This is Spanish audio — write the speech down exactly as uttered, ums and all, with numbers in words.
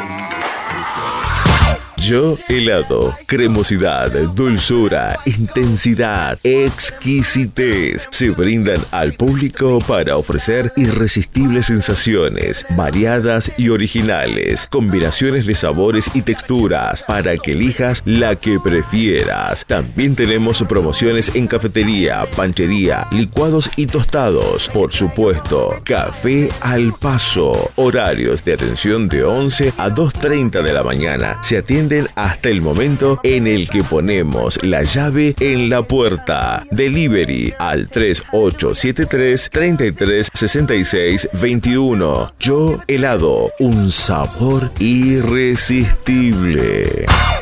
Yo Helado, cremosidad, dulzura, intensidad, exquisitez se brindan al público para ofrecer irresistibles sensaciones, variadas y originales, combinaciones de sabores y texturas para que elijas la que prefieras. También tenemos promociones en cafetería, panchería, licuados y tostados. Por supuesto, café al paso. Horarios de atención de once a dos treinta de la mañana. Se atiende hasta el momento en el que ponemos la llave en la puerta. Delivery al tres ocho siete tres, treinta y tres, sesenta y seis, veintiuno. Yo Helado, un sabor irresistible.